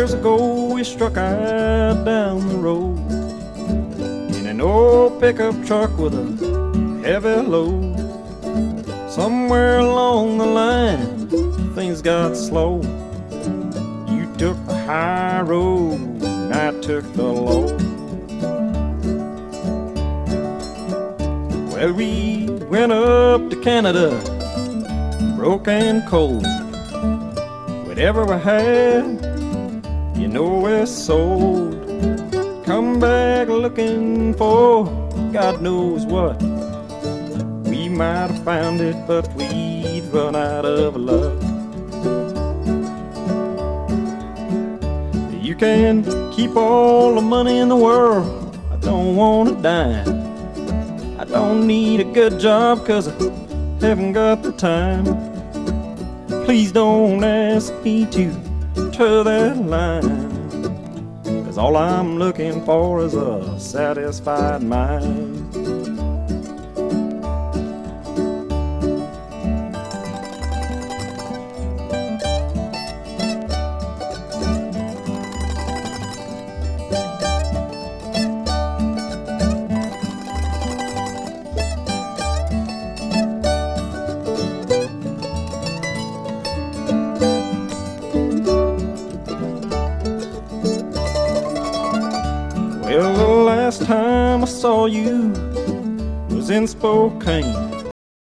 years ago we struck out down the road in an old pickup truck with a heavy load. Somewhere along the line things got slow. You took the high road and I took the low. Well, we went up to Canada, broke and cold. Whatever we had, you know we sold. Come back looking for God knows what. We might have found it, but we'd run out of luck. You can keep all the money in the world, I don't want a dime. I don't need a good job 'cause I haven't got the time. Please don't ask me to toe that line, 'cause all I'm looking for is a satisfied mind. Well, the last time I saw you was in Spokane.